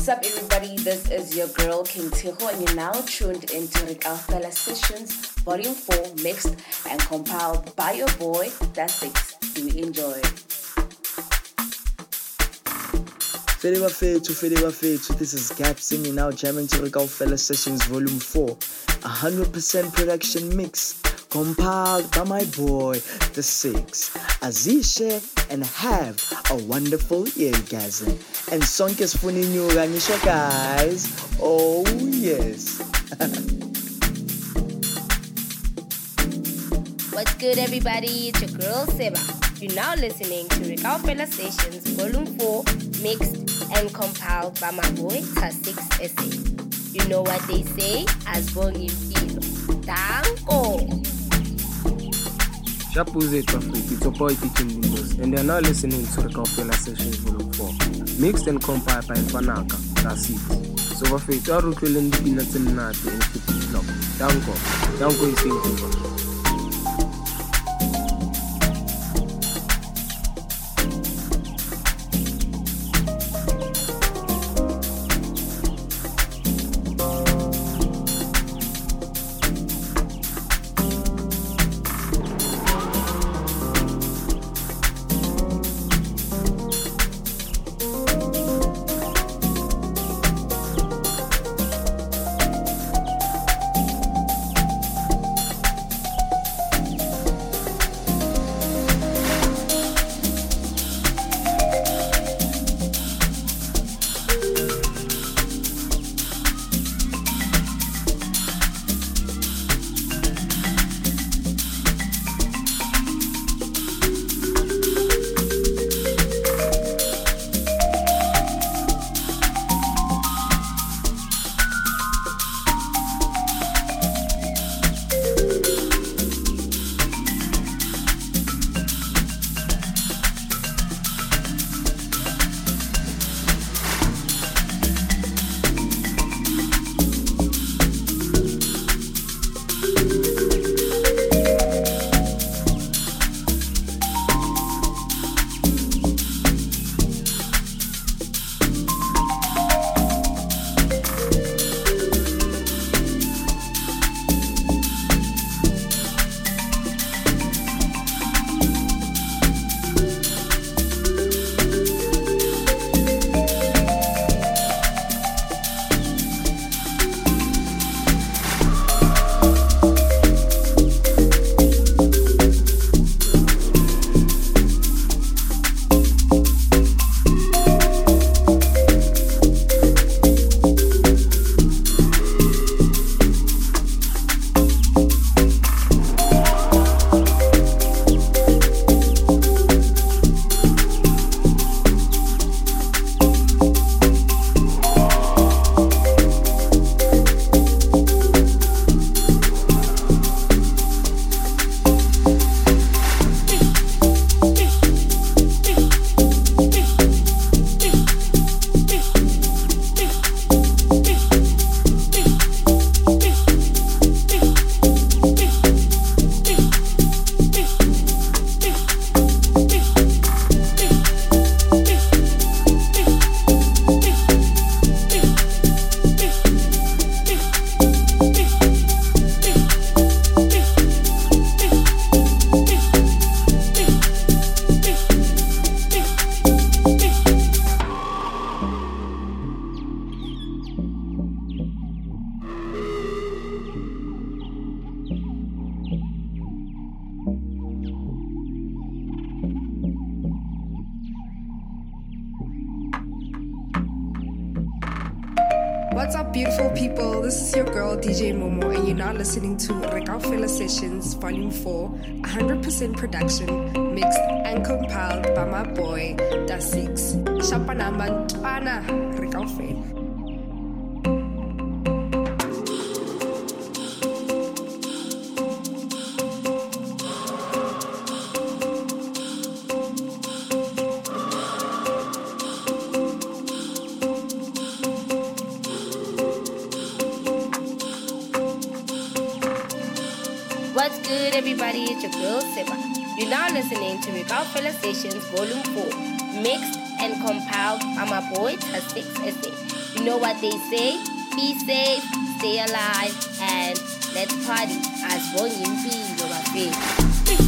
up, everybody? This is your girl, King Tijo, and you're now tuned into Rick Alfella Sessions, Volume 4, mixed and compiled by your boy, Das 6. Do we enjoy? Fede Wafetu, this is Gapson. You're now jamming to Rick Alfella Sessions, Volume 4, 100% production mix, compiled by my boy, The 6. Azishe and have a wonderful eargasm. And sonke sifuna inyuka ngisho guys. Oh yes. What's good, everybody? It's your girl Seba. You're now listening to Rick Alfella Sessions Volume 4, mixed and compiled by my boy Tas6 SA. You know what they say, as volume feel. Danko. Shapuze Traffic, it's your boy Teaching Windows, and you're now listening to Rick Alfella Sessions Volume 4, mixed and compiled by Fanaka. That's it. So, Wafetu, I wrote in the peanuts and nuts and 50 block. Danko is thinking. What's up, beautiful people? This is your girl, DJ Momo, and you're now listening to Rick Alfella Sessions, Volume 4, 100% production, mixed and compiled by my boy, Das 6. Shapana Mantwana, Rick Alfella. What's good, everybody? It's your girl Seba. You're now listening to Rick Alfella Sessions Volume 4, mixed and compiled by my boy Tas6 SA. You know what they say? Be safe, stay alive, and let's party. As Volume B, your favorite.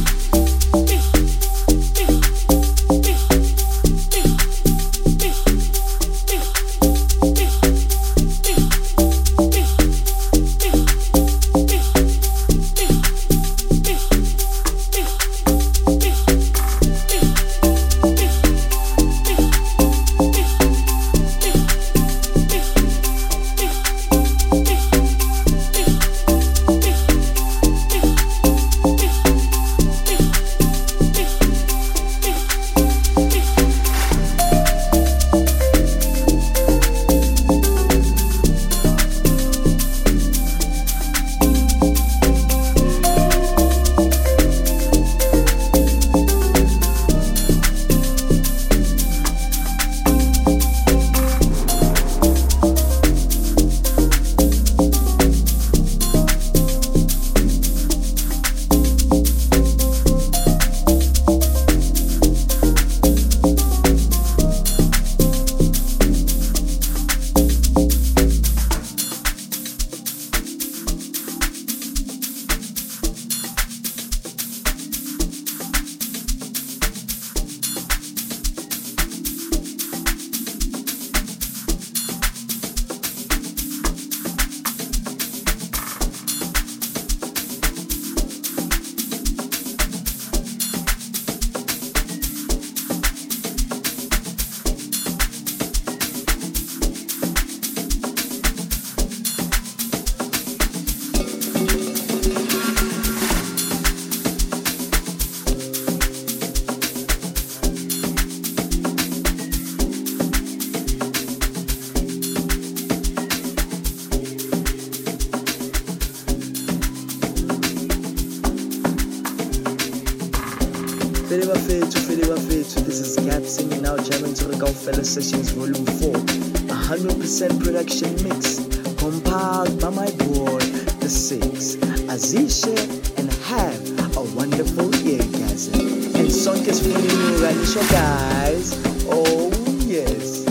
Fede Bafethu, this is Gap singing out, jamming to the Kaofela Sessions Volume 4. 100% production mix, compiled by my boy, The Six. Azisha, and have a wonderful eargasm. And song is for you, Ranisha, guys. Oh, yes.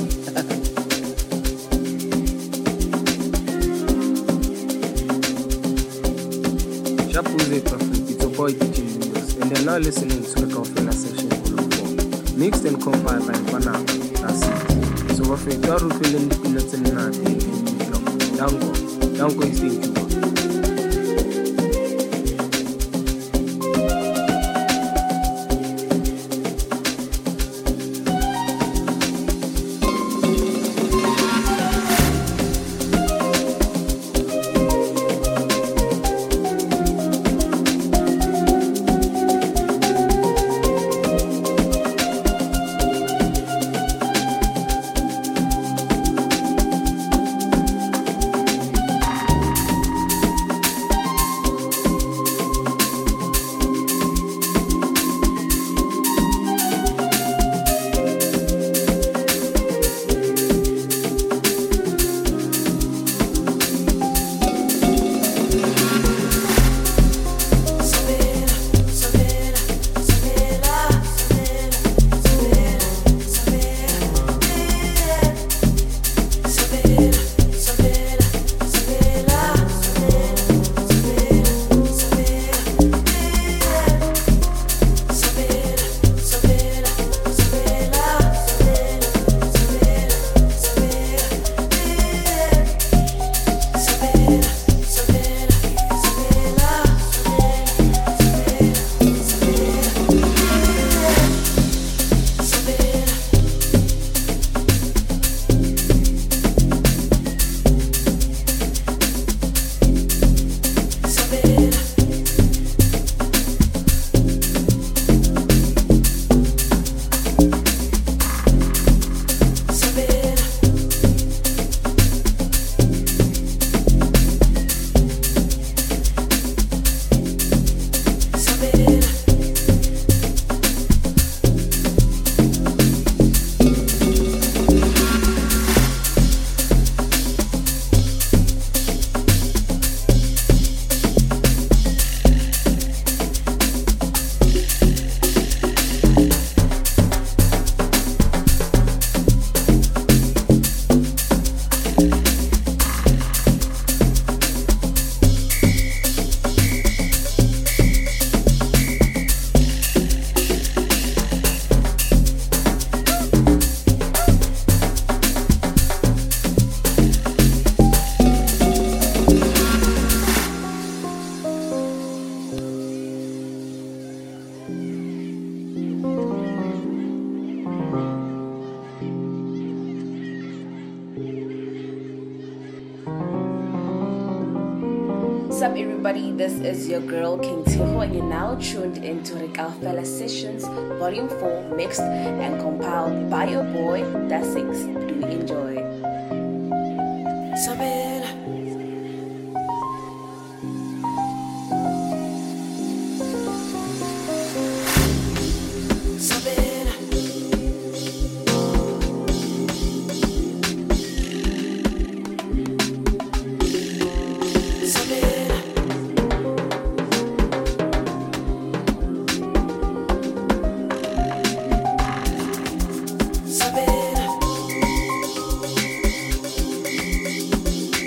Shapuze Perfect, it's your boy DJ Windows, and they're now listening to the Kaofela Session Volume 4, mixed and compiled by Fanaka. That's it. So, if you are feeling the peanuts and nuts, Danko is the Cuba. What's up, everybody? This is your girl King Tiho, and you're now tuned into Rekaufela Sessions Volume 4, mixed and compiled by your boy Da6. Do enjoy. Sabela. Sabela.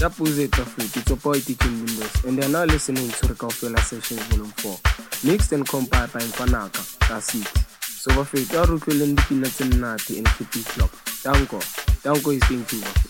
Shapuze Tafit, it's your boy DJ Windows, and they're now listening to the Kaufela Sessions Volume 4, mixed and compiled by Mfanaka, that's it. So Bafit, you're recording the peanuts and nati and keep it locked. Danko is being too Bafit.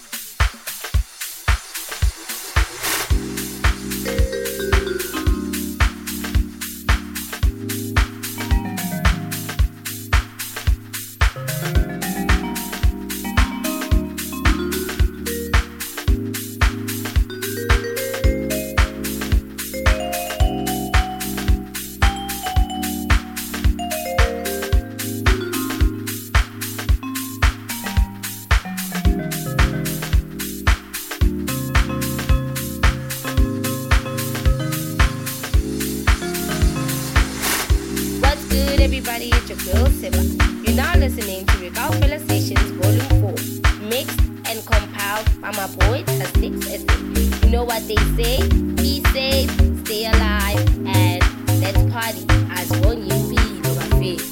Everybody, it's your girl Seba. You're now listening to Rick Fella Sessions Volume 4, mixed and compiled by my boy Tasix SA. You know what they say? Be safe, stay alive, and let's party as one you feel over faith.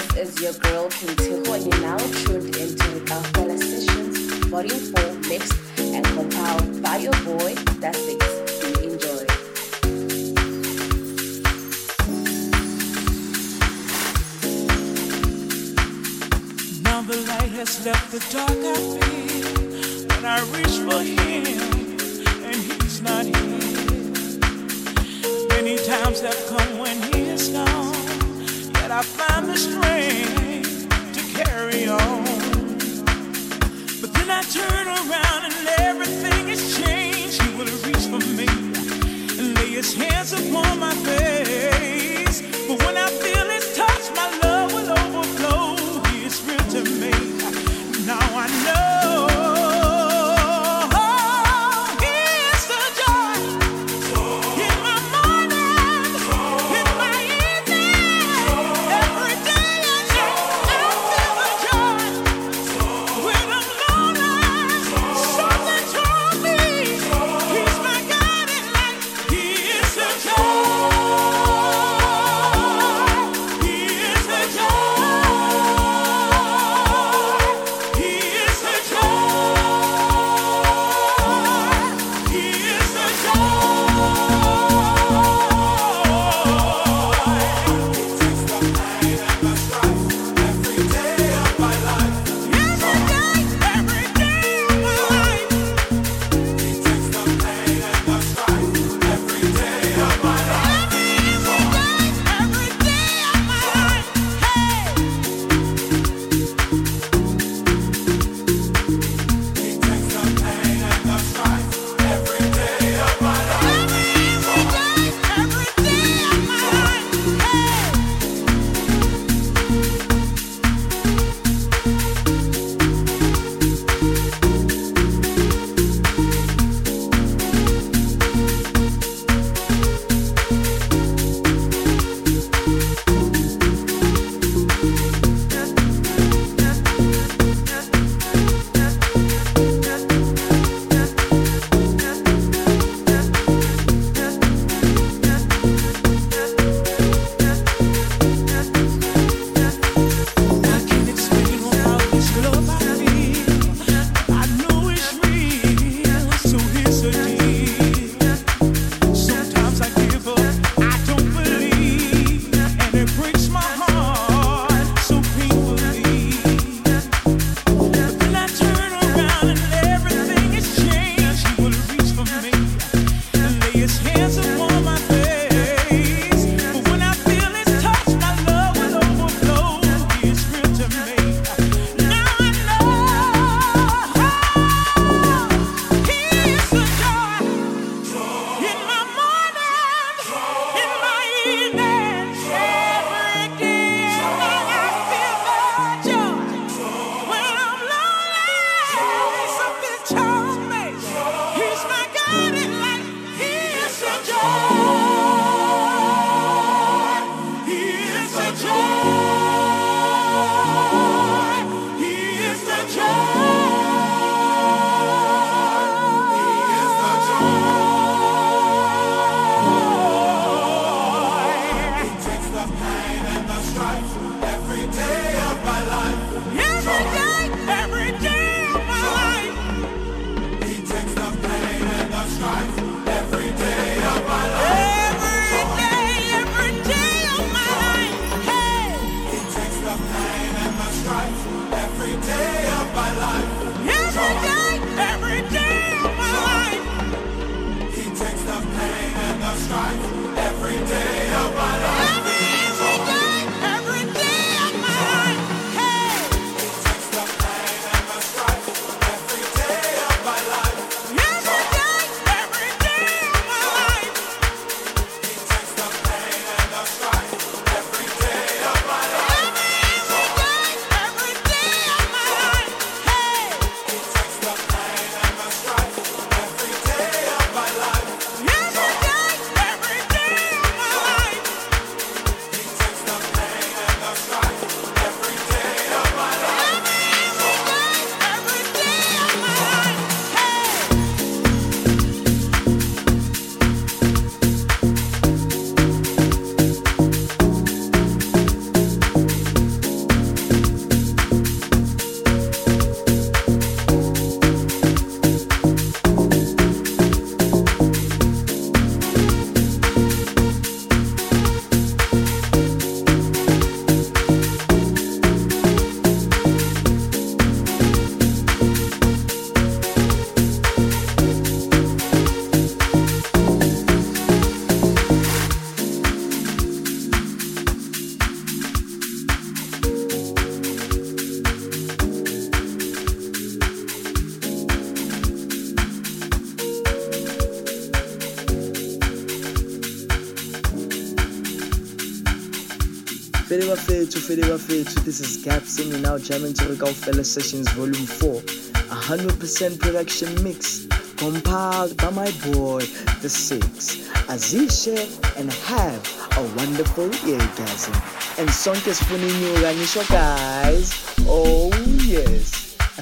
is your girl King Tiho, and you're now tuned into Rikafela Sessions, Volume 4, mixed and compiled by your boy, Das Six. Do enjoy. Now the light has left the dark, I feel, when I reach for him, and he's not here. Many times have come when he is gone, yet I find the strength to carry on. But then I turn around and everything has changed. He will reach for me and lay his hands upon my face. But when I feel his touch, my love will overflow. He is real to me. Now I know. Every day of my life. bafethu. This is Gap singing out jamming to Rick Fella Sessions Volume 4. 100% production mix compiled by my boy, The Six. Azishe and have a wonderful eargasm. And sonke sifuna inyuka ngisho guys. Oh yes.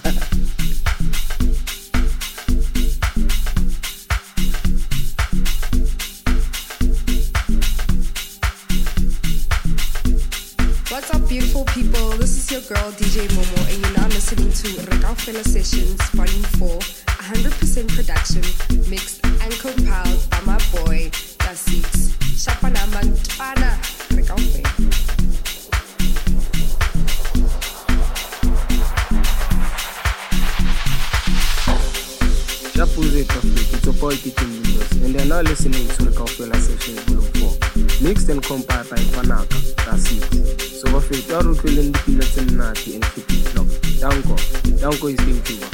What's up, beautiful people? This is your girl, DJ Momo, and you're now listening to Rick Fella Sessions Volume 4, 100% production, mixed and compiled by my boy, The Six. Shapana Mantwana, Rick Fella. It's your boy DJ Momo, and you're now listening to Rick Fella Sessions Volume 4, mixed and compiled by Fanaka, The Six. So bafethu arutlwele dipina tse nnate and keep it locked. Danko is being Cuba.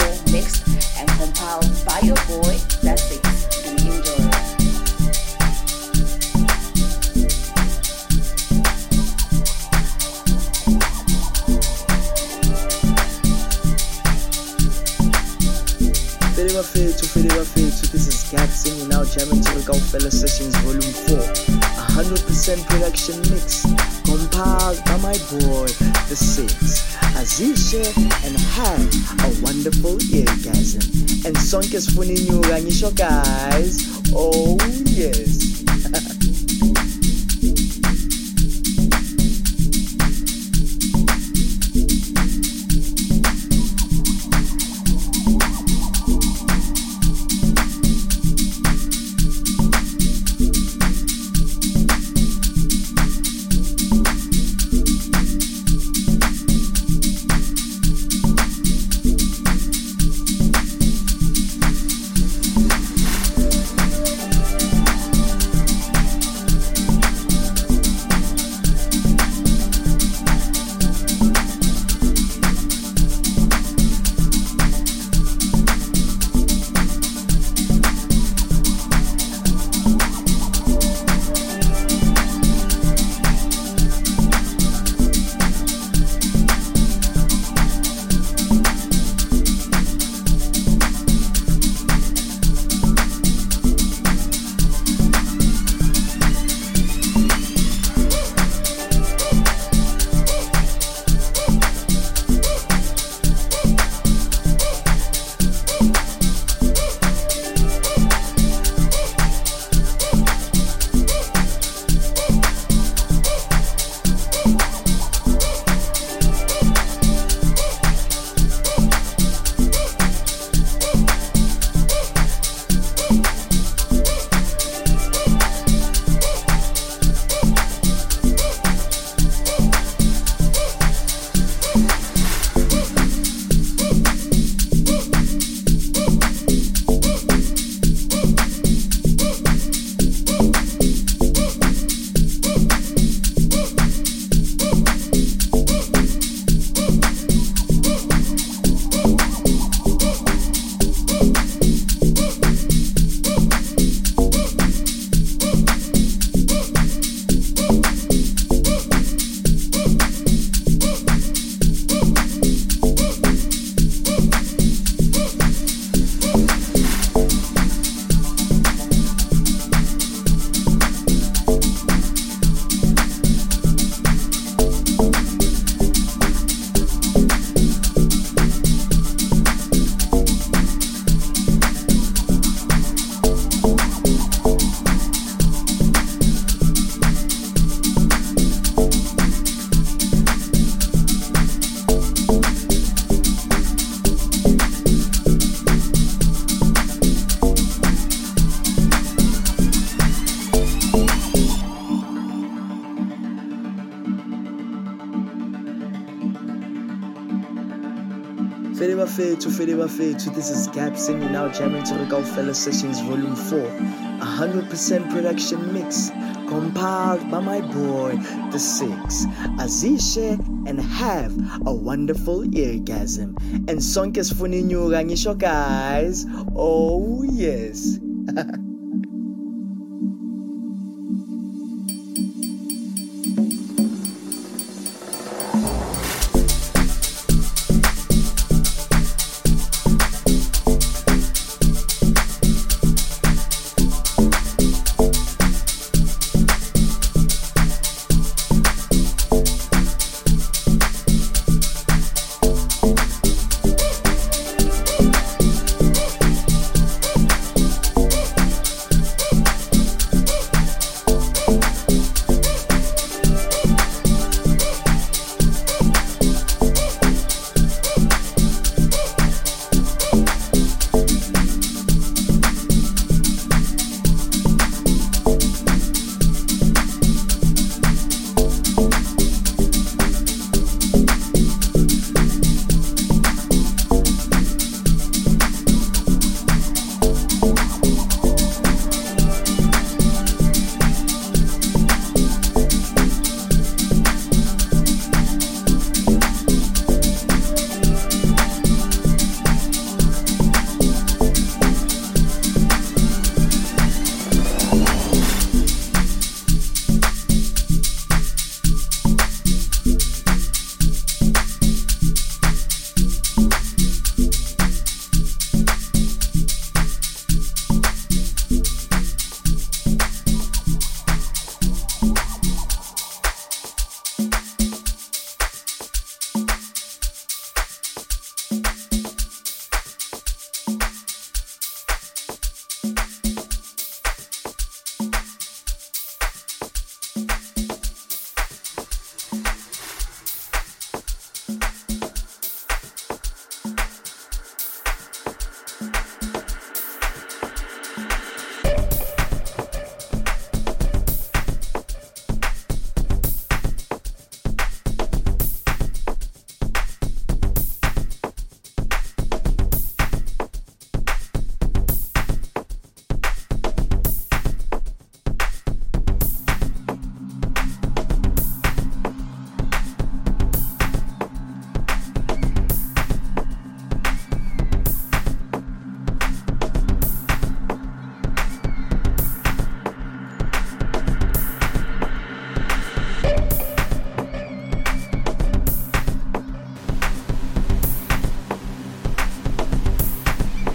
4 mixed and compiled by your boy, that's 6. Do we enjoy? Fede Bafethu, this is Gap singing out, jamming to the Kaofela Sessions Volume 4. 100% production mix, compiled by my boy, the 6. Azishe and have a wonderful eargasm. And sonke sifuna inyuka ngisho guys, oh yes. Fede Bafethu, this is Gap singing out, jamming to the Kaofela Sessions Volume 4. 100% production mix, compiled by my boy, the 6. Azishe and have a wonderful eargasm. And sonke sifuna inyuka ngisho guys, oh yes.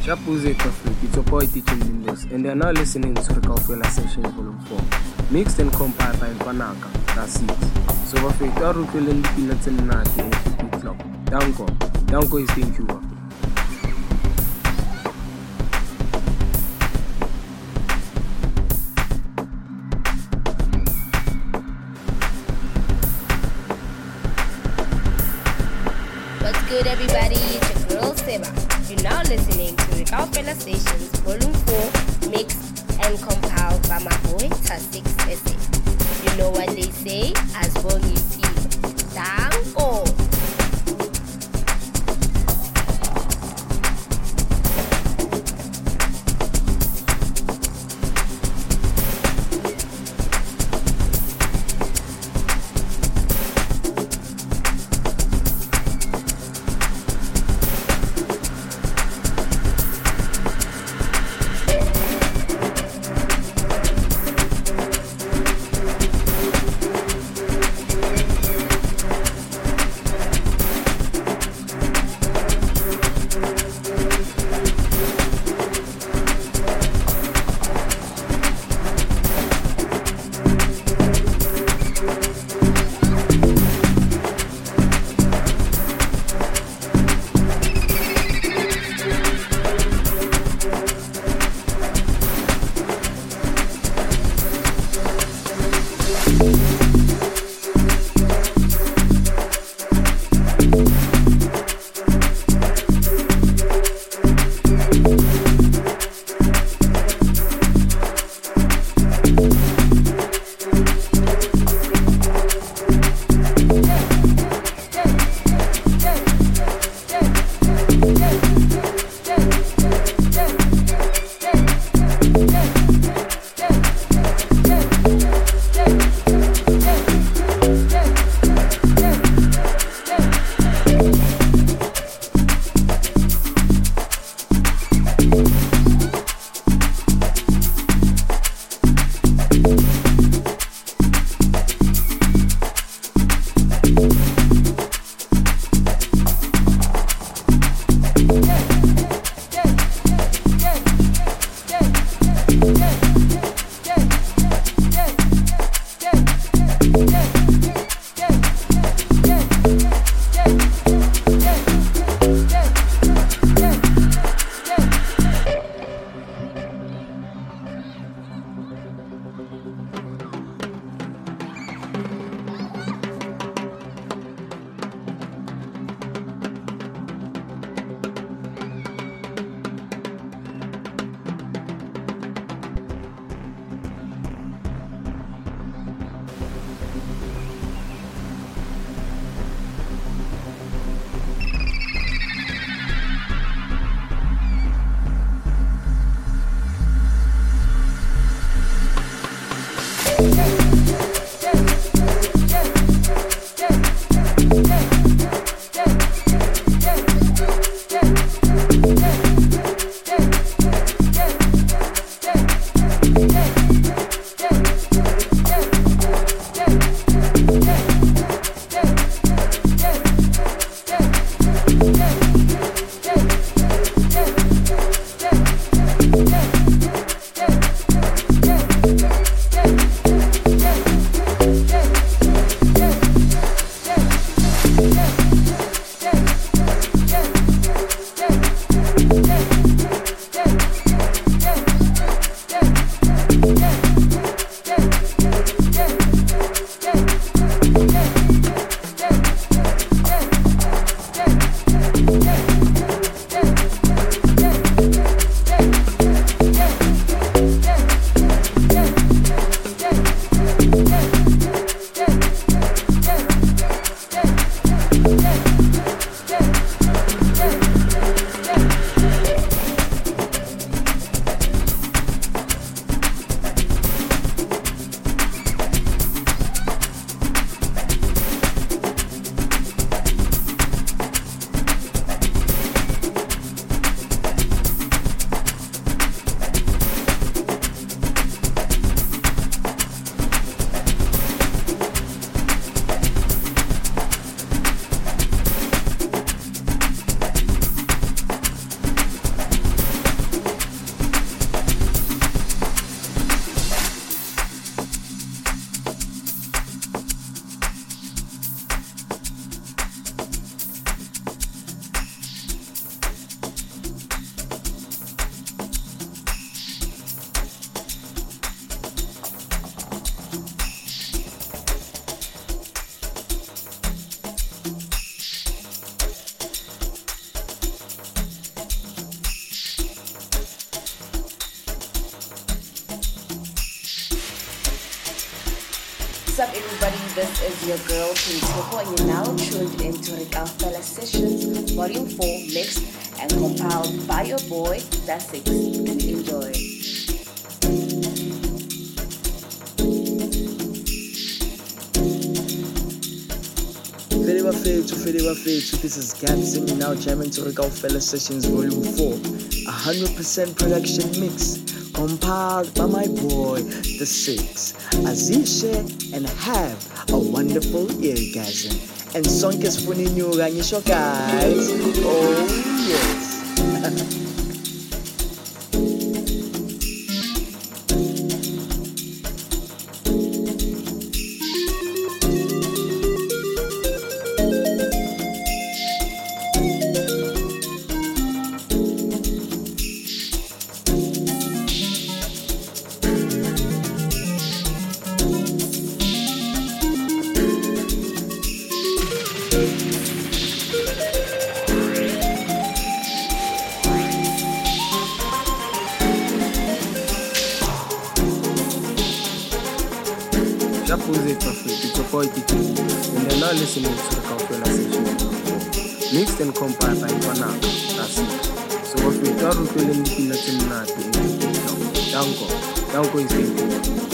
Shapuze Tofik, it's your boy DJ Lindos, and they're now listening to Rikaufela Sessions Volume 4, mixed and compiled by Mfanaka, that's it. So bafethu arutlwele dipina tse monate e Fifty Club. Danko is thank you. What's good, everybody? It's your girl Seba. You're now listening to Rikaufela Sessions Volume 4, mixed and compiled by my boy Ta6 SA. You know what they say, as Bongi Feel. Danko! What's up, everybody? This is your girl, King Teho, and you're now tuned into Rick Alfella Sessions, Volume 4, mixed and compiled by your boy, That's Six. Enjoy. Fedeva Fetu, this is Gaps, and you're now jamming to Rick Alfella Sessions, Volume 4, 100% production mix, compiled by my boy, The Six. Azishe and have a wonderful eargasm. And sonke sifuna inyuka ngisho guys. Oh yes. It's your boy DJ, and you're now listening to the Kaufela Sessions, mixed and compiled by Fanaka. That's it. So if you are feeling the Danko is thinking.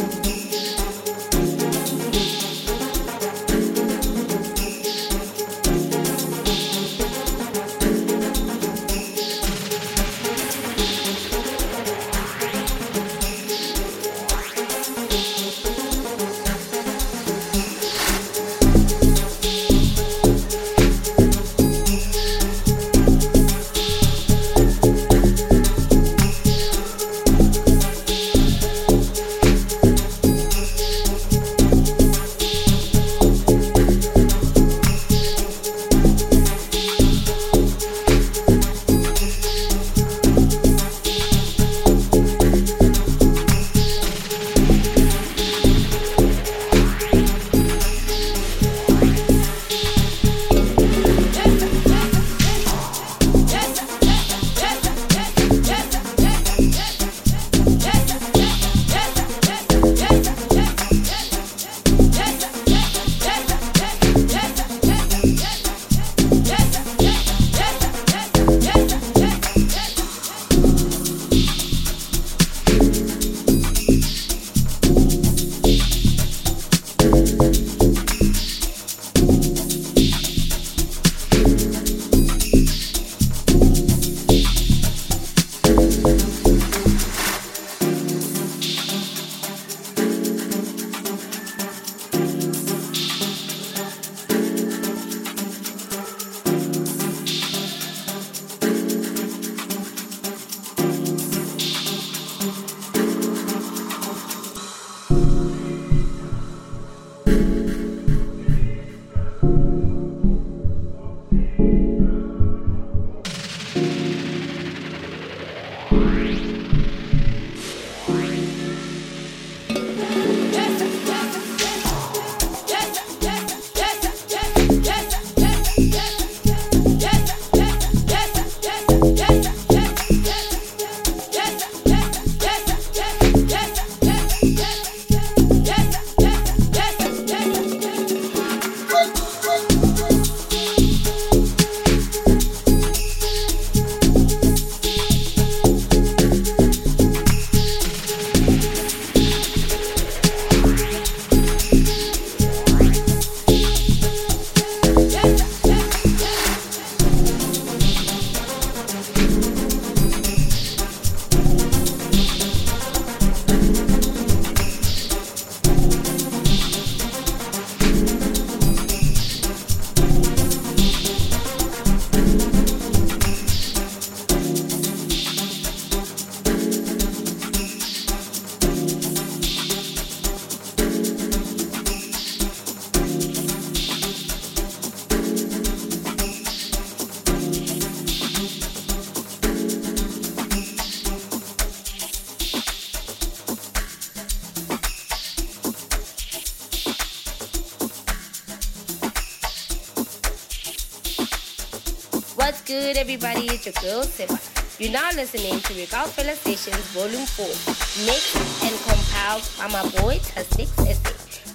What's good, everybody? It's your girl, Seba. You're now listening to Rick Alfella Sessions Volume 4, mixed and compiled by my boy, Tasix SA.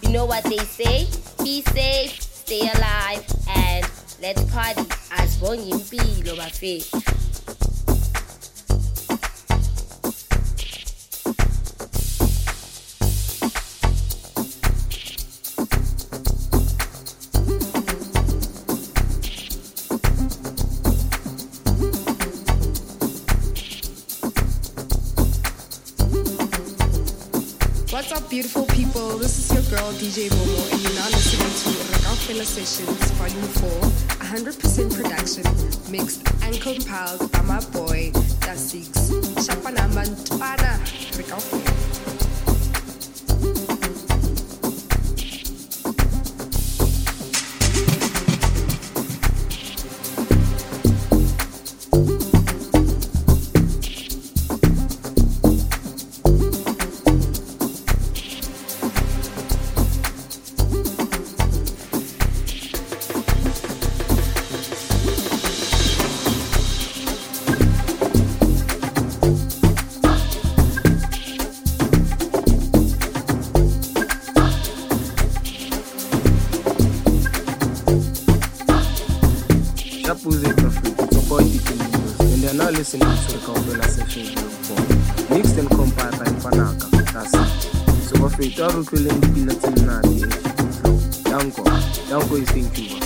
You know what they say? Be safe, stay alive, and let's party. Asibonge impilo bafethu. What's up, beautiful people? This is your girl, DJ Momo, and you're now listening to Rekau Fela Sessions, Volume 4, 100% production, mixed and compiled by my boy, Da6. Shapana Mantwana, Rekau Fela. Listening to the Rekau Fela Sessions Volume 4, mixed and compiled by Fanaka. That's it. So bafethu arutlweleng dipina tse monate e flow. Danko is thank you.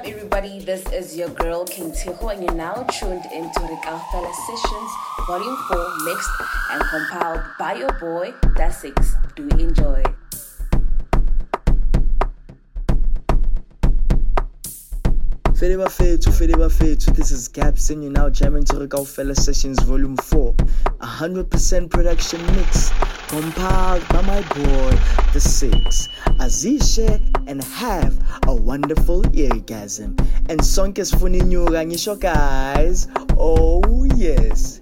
everybody? This is your girl King Tiho, and you're now tuned into Rikaufela Sessions Volume 4, mixed and compiled by your boy Da6. Do enjoy. Fede Bafethu, this is Gaps, and you're now jamming to Rikaufela Sessions Volume 4, 100% production mix, compiled by my boy, Da6. Azishe and have a wonderful eargasm. And sonke sifuna inyuka ngisho guys. Oh yes.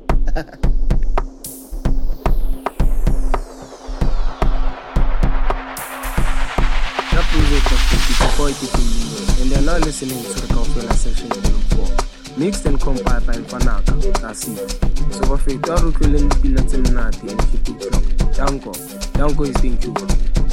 And they're now listening to Rikaufela Sessions Volume 4, mixed and compiled by Fanaka. That's it. So bafethu arutlwele ndipina tse mnate and keep it clock. Danko is being Cuba.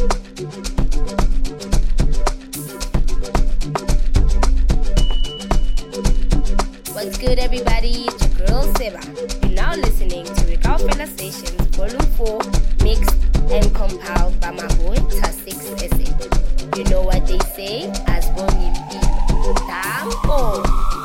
What's good, everybody? It's your girl Seba. You're now listening to Rikaufela Sessions Volume 4, mixed and compiled by my boy Ta6 SA. You know what they say? As volume B. Danko.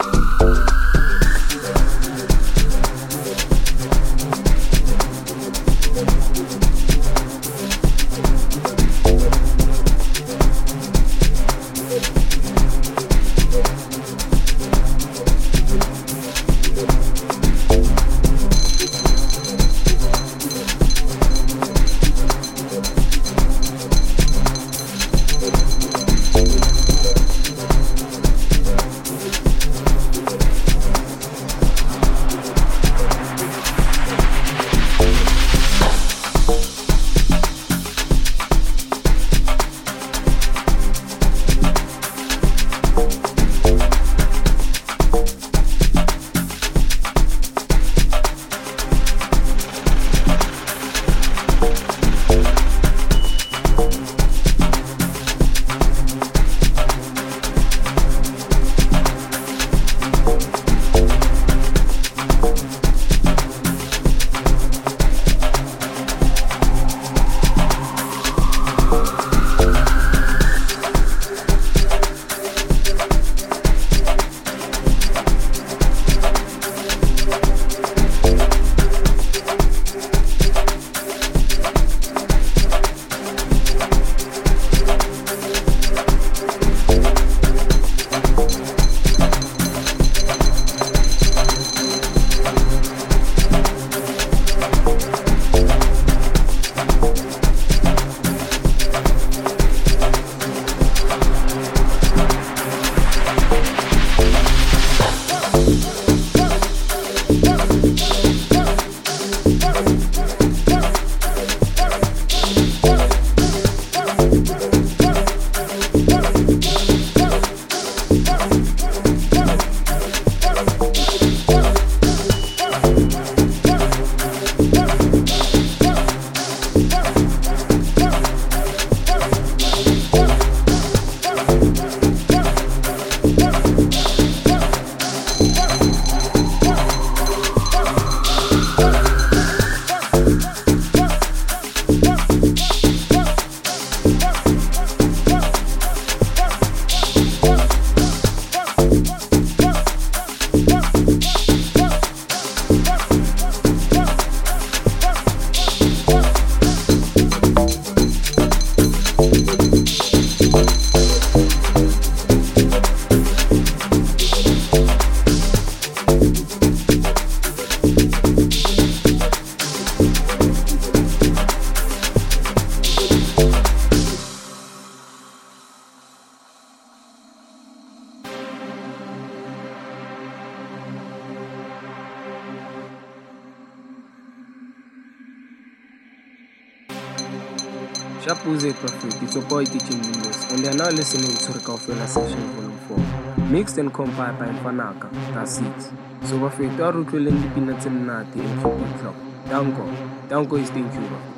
Shapuze Perfect, it's your boy DJ Windows, and they're now listening to Rikaufela Sessions Volume 4, mixed and compiled by Fanaka. That's it. So bafethu arutlwele ndipina tse mnate and keep it clock. Danko is being Cuba.